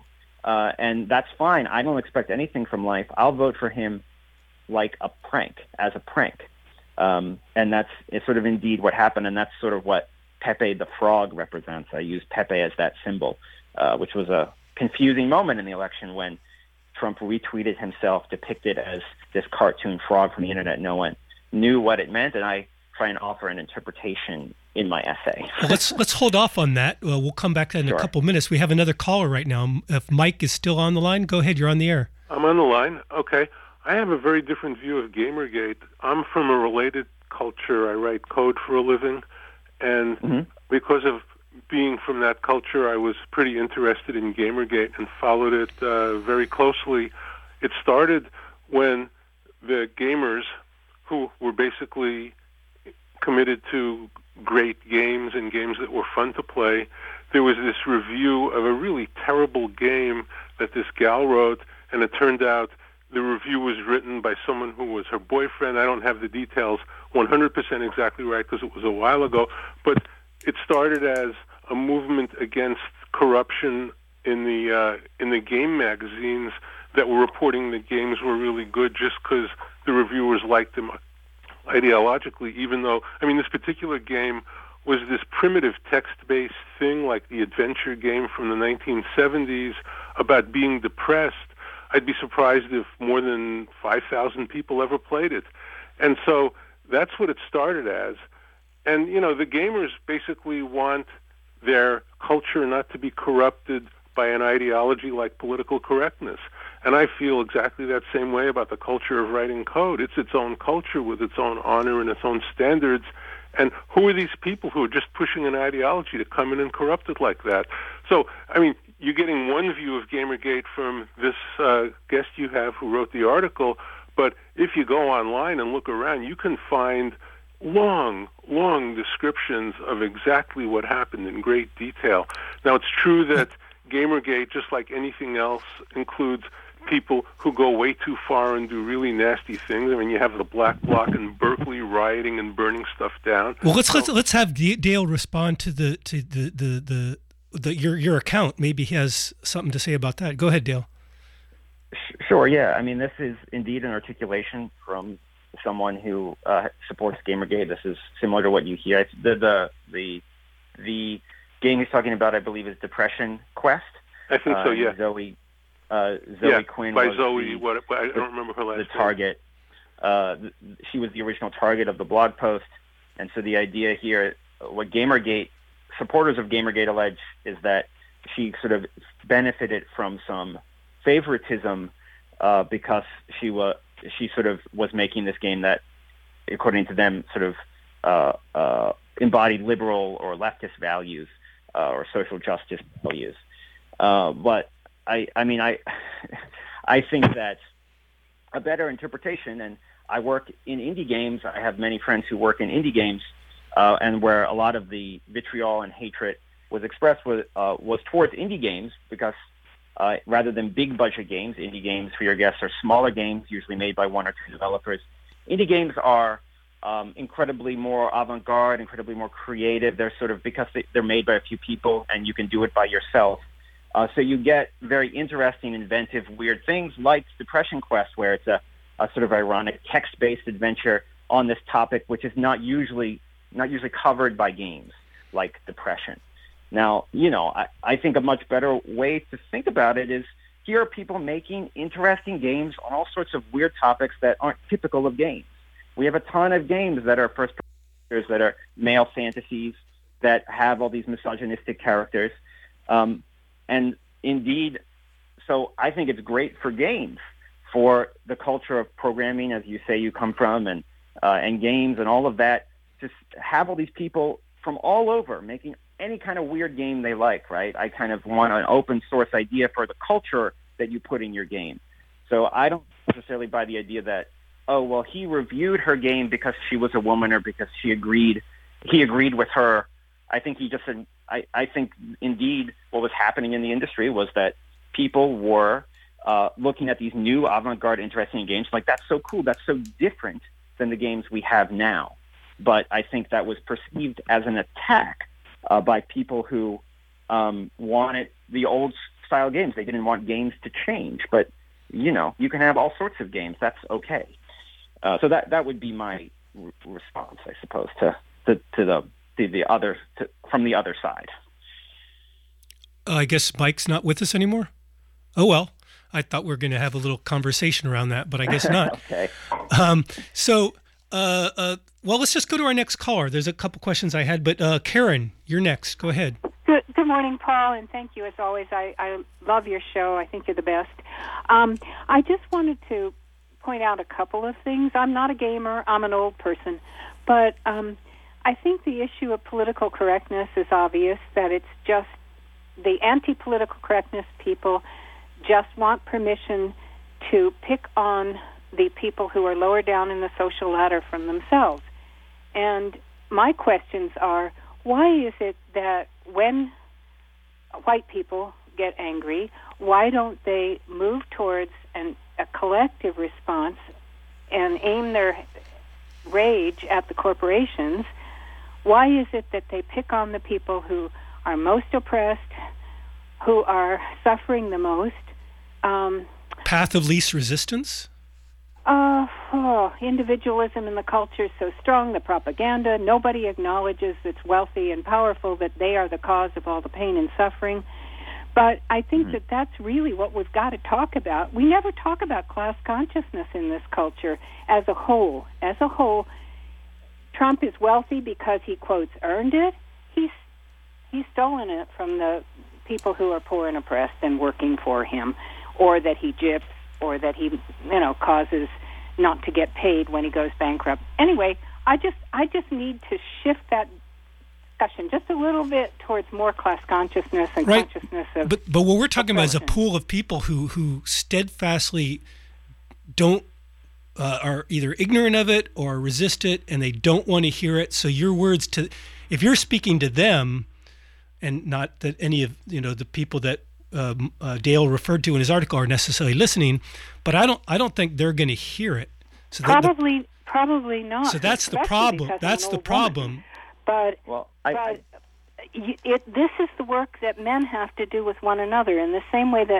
S9: And that's fine. I don't expect anything from life. I'll vote for him like as a prank. And it's sort of indeed what happened. And that's sort of what Pepe the Frog represents. I use Pepe as that symbol, which was a confusing moment in the election when Trump retweeted himself depicted as this cartoon frog from the internet. No one knew what it meant, and I try and offer an interpretation in my essay.
S8: Well, let's hold off on that. We'll come back to that in a couple minutes. We have another caller right now. If Mike is still on the line, go ahead. You're on the air.
S11: I'm on the line. Okay. I have a very different view of Gamergate. I'm from a related culture. I write code for a living, and because of being from that culture, I was pretty interested in Gamergate and followed it very closely. It started when the gamers, who were basically committed to great games and games that were fun to play, there was this review of a really terrible game that this gal wrote, and it turned out the review was written by someone who was her boyfriend. I don't have the details 100% exactly right because it was a while ago, but it started as a movement against corruption in the game magazines that were reporting that games were really good just because the reviewers liked them ideologically, even though, this particular game was this primitive text-based thing like the adventure game from the 1970s about being depressed. I'd be surprised if more than 5,000 people ever played it. And so that's what it started as. And, the gamers basically want their culture not to be corrupted by an ideology like political correctness. And I feel exactly that same way about the culture of writing code. It's its own culture with its own honor and its own standards. And who are these people who are just pushing an ideology to come in and corrupt it like that? So, you're getting one view of Gamergate from this guest you have who wrote the article, but if you go online and look around, you can find long descriptions of exactly what happened in great detail. Now, it's true that Gamergate, just like anything else, includes people who go way too far and do really nasty things. You have the Black Bloc in Berkeley rioting and burning stuff down.
S8: Well, let's have Dale respond to your account. Maybe he has something to say about that. Go ahead, Dale.
S9: Sure, yeah. I mean, this is indeed an articulation from someone who supports Gamergate. This is similar to what you hear. The game he's talking about, I believe, is Depression Quest.
S11: I think so, yeah.
S9: Zoe Quinn
S11: by
S9: was
S11: Zoe, I don't remember her last name.
S9: The target. She was the original target of the blog post. And so the idea here, what Gamergate, supporters of Gamergate allege, is that she sort of benefited from some favoritism because she sort of was making this game that, according to them, sort of embodied liberal or leftist values or social justice values. But I think that a better interpretation, and I work in indie games. I have many friends who work in indie games, and where a lot of the vitriol and hatred was expressed was towards indie games, because rather than big budget games, indie games, for your guests, are smaller games, usually made by one or two developers. Indie games are incredibly more avant-garde, incredibly more creative. They're sort of, because they're made by a few people and you can do it by yourself. So you get very interesting, inventive, weird things like Depression Quest, where it's a sort of ironic text-based adventure on this topic, which is not usually covered by games like depression. Now, I think a much better way to think about it is, here are people making interesting games on all sorts of weird topics that aren't typical of games. We have a ton of games that are first-person, that are male fantasies, that have all these misogynistic characters. And indeed, so I think it's great for games, for the culture of programming, as you say you come from, and games and all of that, just have all these people from all over making any kind of weird game they like, right? I kind of want an open source idea for the culture that you put in your game. So I don't necessarily buy the idea that, oh, well, he reviewed her game because she was a woman or because he agreed with her. I think he just said, I think indeed what was happening in the industry was that people were looking at these new avant-garde, interesting games like, that's so cool, that's so different than the games we have now. But I think that was perceived as an attack by people who wanted the old-style games. They didn't want games to change. But, you can have all sorts of games. That's okay. So that would be my response, I suppose, to the other, from the other side.
S8: I guess Mike's not with us anymore? Oh, well. I thought we were going to have a little conversation around that, but I guess not.
S9: Okay.
S8: Well, let's just go to our next caller. There's a couple questions I had, but Karen, you're next. Go ahead.
S12: Good morning, Paul, and thank you as always. I love your show. I think you're the best. I just wanted to point out a couple of things. I'm not a gamer. I'm an old person. But I think the issue of political correctness is obvious, that it's just the anti-political correctness people just want permission to pick on the people who are lower down in the social ladder from themselves. And my questions are, why is it that when white people get angry, why don't they move towards a collective response and aim their rage at the corporations? Why is it that they pick on the people who are most oppressed, who are suffering the most?
S8: Path of least resistance?
S12: Individualism in the culture is so strong, the propaganda. Nobody acknowledges that's wealthy and powerful, that they are the cause of all the pain and suffering. But I think that that's really what we've got to talk about. We never talk about class consciousness in this culture as a whole. As a whole, Trump is wealthy because he, quotes, earned it. He's stolen it from the people who are poor and oppressed and working for him, or that he gyps, or that he, causes not to get paid when he goes bankrupt. Anyway, I just need to shift that discussion just a little bit towards more class consciousness and consciousness of.
S8: But what we're talking about is a pool of people who steadfastly don't are either ignorant of it or resist it, and they don't want to hear it. So your words if you're speaking to them, and not that any of the people that Dale referred to in his article are necessarily listening, but I don't think they're going to hear it. So
S12: probably not.
S8: So that's the problem. That's the problem.
S12: But this is the work that men have to do with one another, in the same way that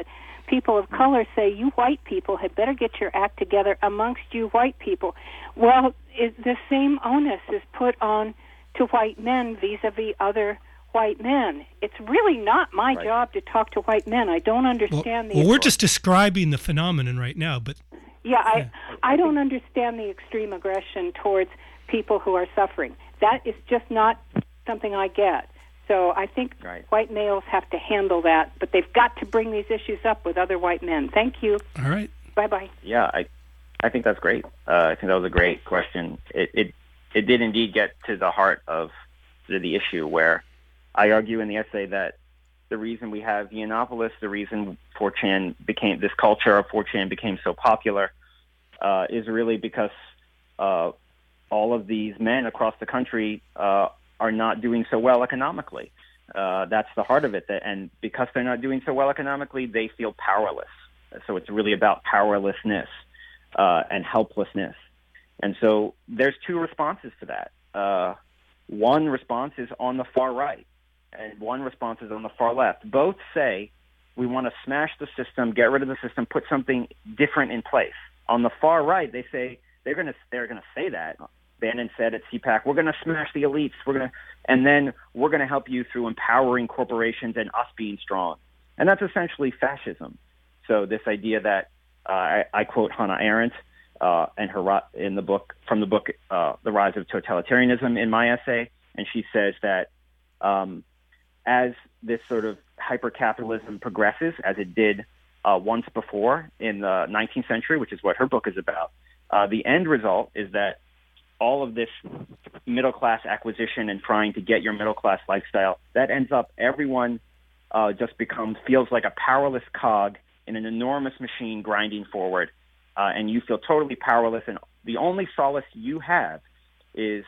S12: people of color say, you white people had better get your act together amongst you white people. Well, the same onus is put on to white men vis-a-vis other white men. It's really not my job to talk to white men. I don't understand
S8: Well, we're just describing the phenomenon right now, but...
S12: Yeah, I don't understand the extreme aggression towards people who are suffering. That is just not something I get. So I think white males have to handle that, but they've got to bring these issues up with other white men. Thank you.
S8: All right.
S12: Bye-bye.
S9: Yeah, I think that's great. I think that was a great question. It did indeed get to the heart of the issue, where I argue in the essay that the reason we have Yiannopoulos, the reason 4chan became, this culture of 4chan became so popular, is really because all of these men across the country are not doing so well economically. That's the heart of it. And because they're not doing so well economically, they feel powerless. So it's really about powerlessness and helplessness. And so there's two responses to that. One response is on the far right, and one response is on the far left. Both say we want to smash the system, get rid of the system, put something different in place. On the far right, they say they're going to say that. Bannon said at CPAC, we're going to smash the elites. And then we're going to help you through empowering corporations and us being strong. And that's essentially fascism. So this idea that I quote Hannah Arendt and her in the book The Rise of Totalitarianism in my essay, and she says that as this sort of hyper-capitalism progresses, as it did once before in the 19th century, which is what her book is about, the end result is that all of this middle-class acquisition and trying to get your middle-class lifestyle, that ends up everyone just feels like a powerless cog in an enormous machine grinding forward, and you feel totally powerless, and the only solace you have is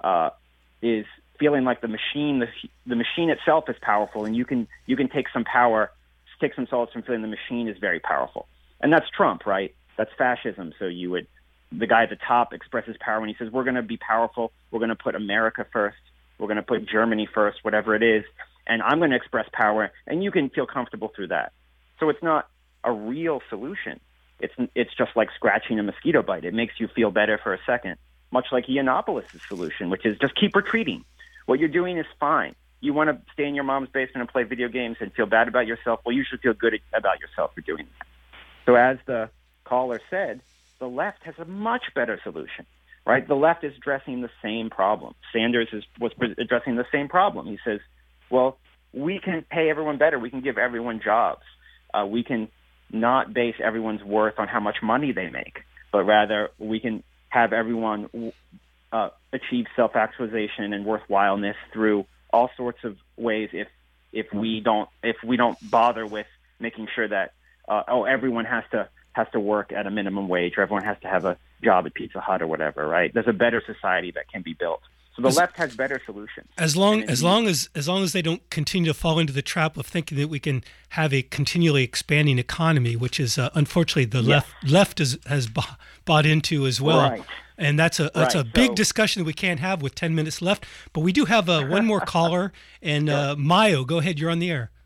S9: feeling like the machine itself is powerful, and you can take some solace from feeling the machine is very powerful. And that's Trump, right? That's fascism. So the guy at the top expresses power when he says, we're going to be powerful, we're going to put America first, we're going to put Germany first, whatever it is, and I'm going to express power, and you can feel comfortable through that. So it's not a real solution. It's just like scratching a mosquito bite. It makes you feel better for a second, much like Yiannopoulos' solution, which is just keep retreating. What you're doing is fine. You want to stay in your mom's basement and play video games and feel bad about yourself? Well, you should feel good about yourself for doing that. So as the caller said, the left has a much better solution, right? The left is addressing the same problem. Sanders was addressing the same problem. He says, well, we can pay everyone better. We can give everyone jobs. We can not base everyone's worth on how much money they make, but rather we can have everyone achieve self-actualization and worthwhileness through all sorts of ways if we don't bother with making sure that everyone has to work at a minimum wage, or everyone has to have a job at Pizza Hut or whatever, right? There's a better society that can be built. So the left has better solutions. As long
S8: as they don't continue to fall into the trap of thinking that we can have a continually expanding economy, which is unfortunately the left has bought into as well.
S9: Right.
S8: And that's a big discussion that we can't have with 10 minutes left. But we do have one more caller, and Mayo, go ahead. You're on the air.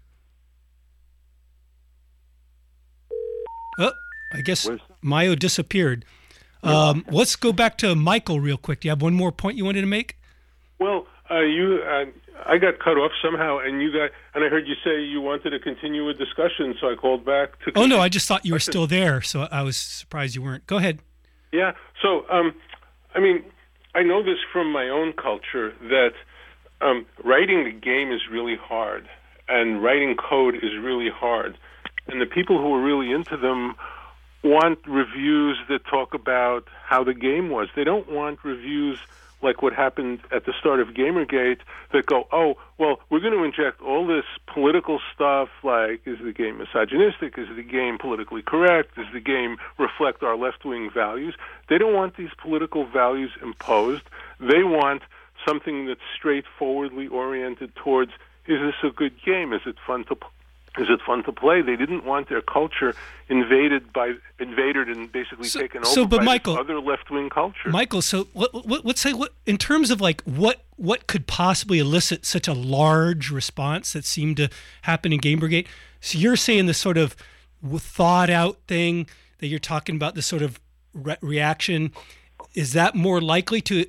S8: Oh, I guess Mayo disappeared. Let's go back to Michael real quick. Do you have one more point you wanted to make?
S11: Well, I got cut off somehow, and I heard you say you wanted to continue a discussion, so I called back to.
S8: Oh no, I just thought you were still there, so I was surprised you weren't. Go ahead.
S11: Yeah. So, I know this from my own culture that writing the game is really hard, and writing code is really hard, and the people who are really into them want reviews that talk about how the game was. They don't want reviews like what happened at the start of Gamergate that go, oh, well, we're going to inject all this political stuff like, is the game misogynistic? Is the game politically correct? Does the game reflect our left-wing values? They don't want these political values imposed. They want something that's straightforwardly oriented towards, is this a good game? Is it fun to play? They didn't want their culture invaded and basically taken over by Michael, other left-wing culture.
S8: Michael, so let's say in terms of like what could possibly elicit such a large response that seemed to happen in Gamergate. So you're saying this sort of thought out thing that you're talking about, this sort of reaction, is that more likely to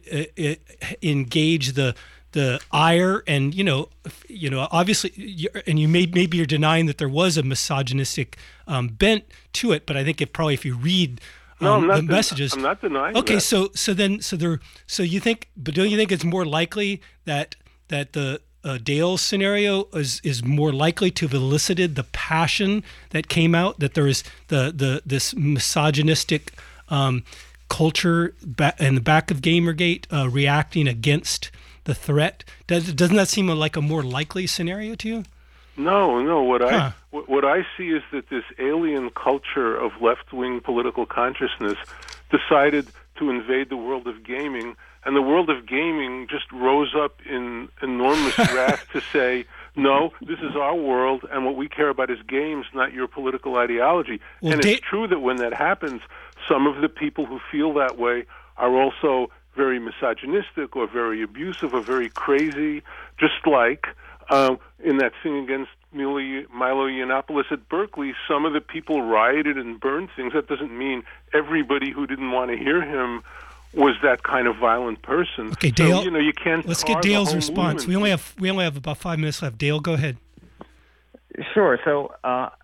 S8: engage the ire? And obviously, and maybe you're denying that there was a misogynistic bent to it, but I think if you read the messages,
S11: I'm not denying.
S8: Okay,
S11: that.
S8: so you think, but don't you think it's more likely that the Dale's scenario is more likely to have elicited the passion that came out, that there is this misogynistic culture in the back of Gamergate reacting against the threat? Doesn't that seem like a more likely scenario to you?
S11: No. What I see is that this alien culture of left-wing political consciousness decided to invade the world of gaming, and the world of gaming just rose up in enormous wrath to say, no, this is our world, and what we care about is games, not your political ideology. Well, and it's true that when that happens, some of the people who feel that way are also very misogynistic or very abusive or very crazy, just like in that thing against Milo Yiannopoulos at Berkeley, some of the people rioted and burned things. That doesn't mean everybody who didn't want to hear him was that kind of violent person.
S8: Okay, Dale.
S11: So, you can't.
S8: Let's get Dale's response. We only have about 5 minutes left. Dale, go ahead.
S9: Sure. So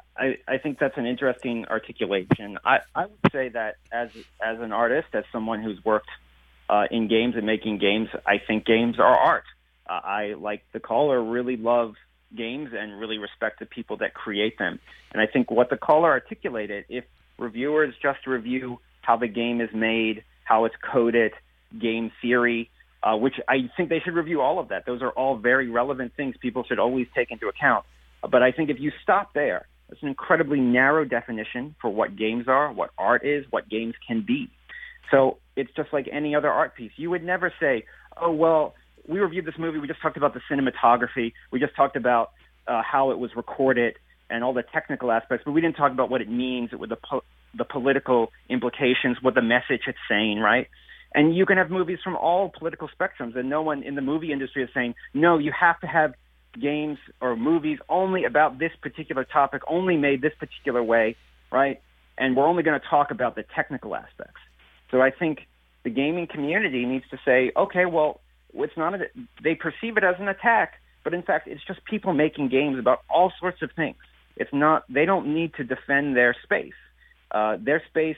S9: I think that's an interesting articulation. I would say that as an artist, as someone who's worked in games and making games, I think games are art. I, like the caller, really love games and really respect the people that create them. And I think what the caller articulated, if reviewers just review how the game is made, how it's coded, game theory, which I think they should review all of that. Those are all very relevant things people should always take into account. But I think if you stop there, it's an incredibly narrow definition for what games are, what art is, what games can be. So it's just like any other art piece. You would never say, oh, well, we reviewed this movie, we just talked about the cinematography, we just talked about how it was recorded and all the technical aspects, but we didn't talk about what it means, with the political implications, what the message it's saying, right? And you can have movies from all political spectrums, and no one in the movie industry is saying, no, you have to have games or movies only about this particular topic, only made this particular way, right? And we're only going to talk about the technical aspects. So I think the gaming community needs to say, okay, well, it's not they perceive it as an attack, but in fact, it's just people making games about all sorts of things. It's not, they don't need to defend their space. Their space,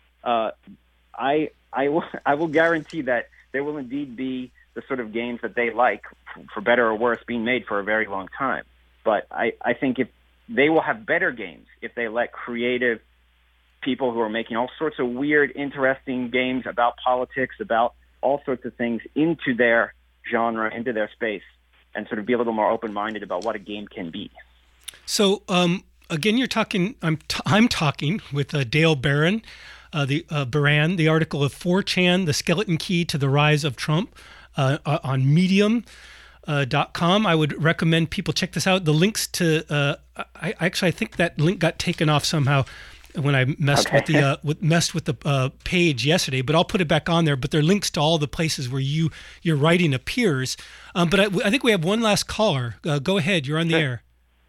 S9: I will guarantee that there will indeed be the sort of games that they like, for better or worse, being made for a very long time. But I think if they will have better games if they let creative people who are making all sorts of weird, interesting games about politics, about all sorts of things into their genre, into their space, and sort of be a little more open-minded about what a game can be.
S8: So, again, you're talking. I'm talking with Dale Baran, the article of 4chan, the skeleton key to the rise of Trump, on Medium.com. I would recommend people check this out. The links to I think that link got taken off somehow when I messed with the page yesterday, but I'll put it back on there. But there are links to all the places where your writing appears. But I think we have one last caller. Go ahead. You're on the air.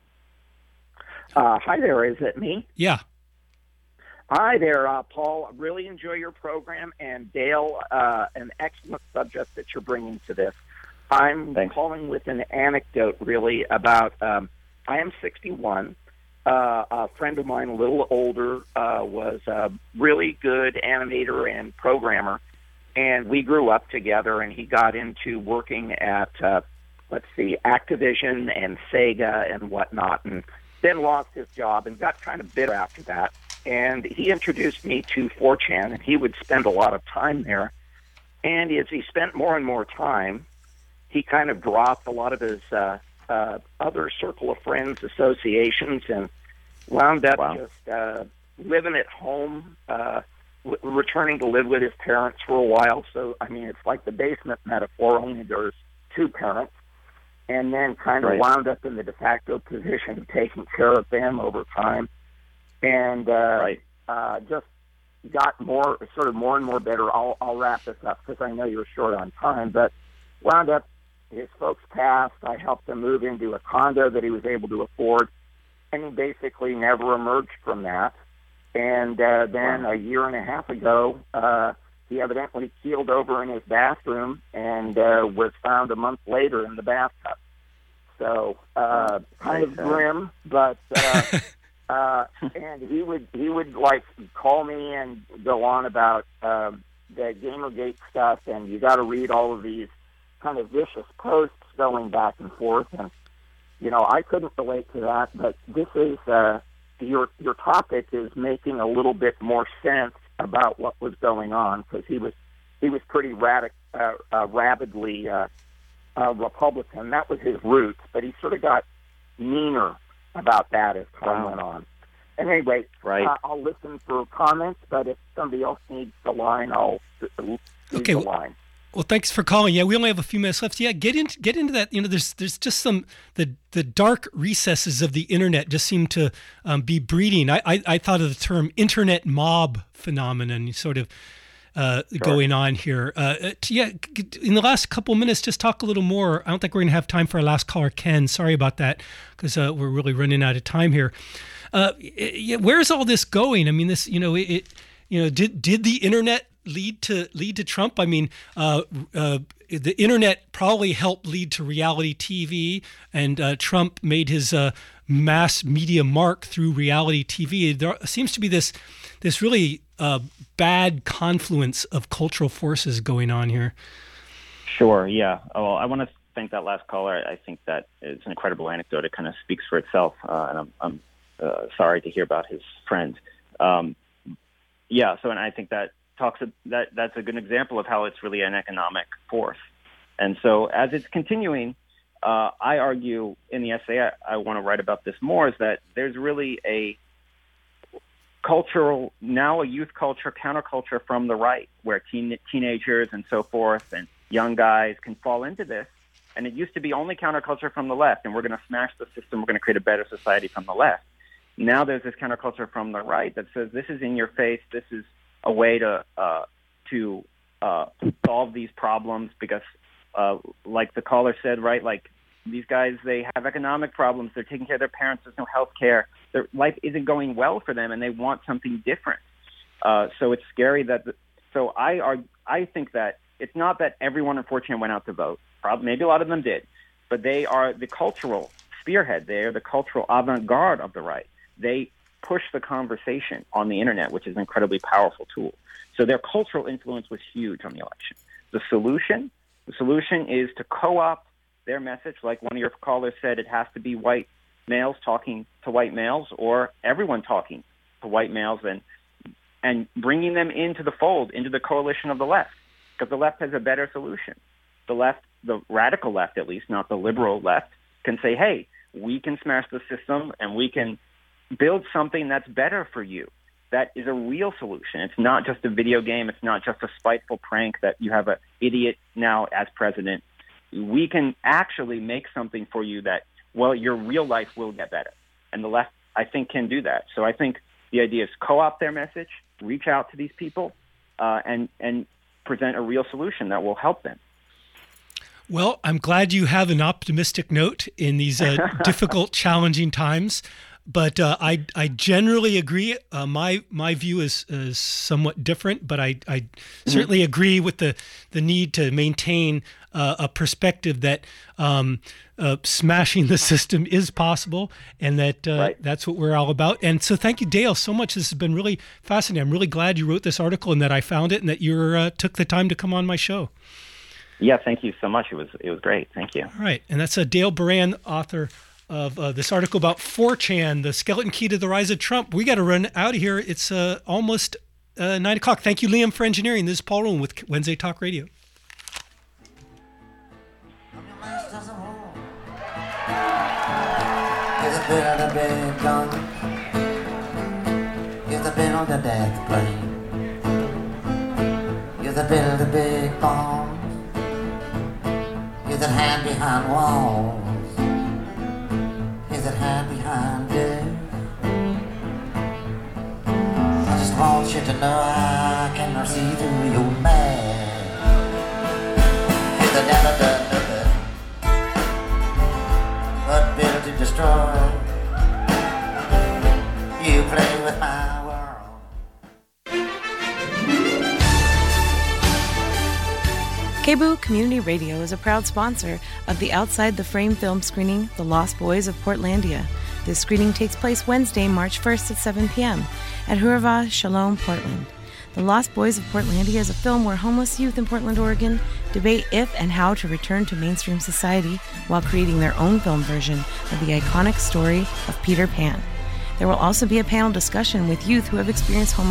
S13: Hi there. Is it me?
S8: Yeah.
S13: Hi there, Paul. I really enjoy your program, and Dale, an excellent subject that you're bringing to this. I'm calling with an anecdote, really, about I am 61. A friend of mine, a little older, was a really good animator and programmer, and we grew up together, and he got into working at, Activision and Sega and whatnot, and then lost his job and got kind of bitter after that. And he introduced me to 4chan, and he would spend a lot of time there. And as he spent more and more time, he kind of dropped a lot of his other circle of friends, associations, and wound up just living at home, returning to live with his parents for a while. So, I mean, it's like the basement metaphor, only there's two parents. And then kind of wound up in the de facto position of taking care of them over time. And just got more and more bitter. I'll wrap this up because I know you're short on time. But wound up, his folks passed. I helped him move into a condo that he was able to afford. and he basically never emerged from that. And then a year and a half ago, he evidently keeled over in his bathroom and was found a month later in the bathtub. So kind of grim, but and he would like call me and go on about the Gamergate stuff, and you got to read all of these kind of vicious posts going back and forth, and I couldn't relate to that, but this is your topic is making a little bit more sense about what was going on, because he was pretty rabidly Republican. That was his roots, but he sort of got meaner about that as time went on. And anyway, I'll listen for comments, but if somebody else needs the line, I'll leave the line.
S8: Well, thanks for calling. Yeah, we only have a few minutes left. Yeah, get into that. There's just some the dark recesses of the internet just seem to be breeding. I thought of the term internet mob phenomenon sort of going on here. In the last couple of minutes, just talk a little more. I don't think we're going to have time for our last caller, Ken. Sorry about that, because we're really running out of time here. Where's all this going? I mean, this, did the internet lead to Trump? I mean, the internet probably helped lead to reality TV, and Trump made his mass media mark through reality TV. There seems to be this really bad confluence of cultural forces going on here.
S9: Sure, yeah. Well, I want to thank that last caller. I think that is an incredible anecdote. It kind of speaks for itself, and I'm sorry to hear about his friend. And I think that that's a good example of how it's really an economic force. And so as it's continuing, I argue in the essay I want to write about this more, is that there's really a youth culture, counterculture from the right, where teenagers and so forth and young guys can fall into this. And it used to be only counterculture from the left, and we're going to smash the system, we're going to create a better society from the left. Now there's this counterculture from the right that says this is in your face, this is a way to solve these problems, because like the caller said, right, like these guys, they have economic problems, they're taking care of their parents, there's no health care, their life isn't going well for them, and they want something different. So it's scary that I think that it's not that everyone in 4chan went out to vote. Maybe a lot of them did, but they are the cultural spearhead. They are the cultural avant-garde of the right. They push the conversation on the internet, which is an incredibly powerful tool. So their cultural influence was huge on the election. The solution is to co-opt their message. Like one of your callers said, it has to be white males talking to white males, or everyone talking to white males, and bringing them into the fold, into the coalition of the left, because the left has a better solution. The left, the radical left at least, not the liberal left, can say, hey, we can smash the system and we can build something that's better for you. That is a real solution. It's not just a video game. It's not just a spiteful prank that you have an idiot now as president. We can actually make something for you that, well, your real life will get better. And the left, I think, can do that. So I think the idea is co-opt their message, reach out to these people, and present a real solution that will help them.
S8: Well, I'm glad you have an optimistic note in these difficult, challenging times. But I generally agree. My view is somewhat different, but I certainly agree with the need to maintain a perspective that smashing the system is possible, and that that's what we're all about. And so thank you, Dale, so much. This has been really fascinating. I'm really glad you wrote this article and that I found it and that you took the time to come on my show.
S9: Yeah, thank you so much. It was great. Thank you.
S8: All right. And that's Dale Beran, author of this article about 4chan, the skeleton key to the rise of Trump. We got to run out of here. It's almost 9 o'clock. Thank you, Liam, for engineering. This is Paul Rowan with Wednesday Talk Radio.
S7: Here's a bit of the big gun. Here's a bit of the death plane. Here's a bit of the big bomb. Here's a hand behind walls. Here's a hand behind death. I just want you to know I cannot see through your mask. Here's a da-da-da-da-da. Ability to destroy. of my world.
S14: KBOO Community Radio is a proud sponsor of the Outside the Frame film screening, The Lost Boys of Portlandia. This screening takes place Wednesday, March 1st at 7 p.m. at Huravah Shalom, Portland. The Lost Boys of Portlandia is a film where homeless youth in Portland, Oregon debate if and how to return to mainstream society while creating their own film version of the iconic story of Peter Pan. There will also be a panel discussion with youth who have experienced homelessness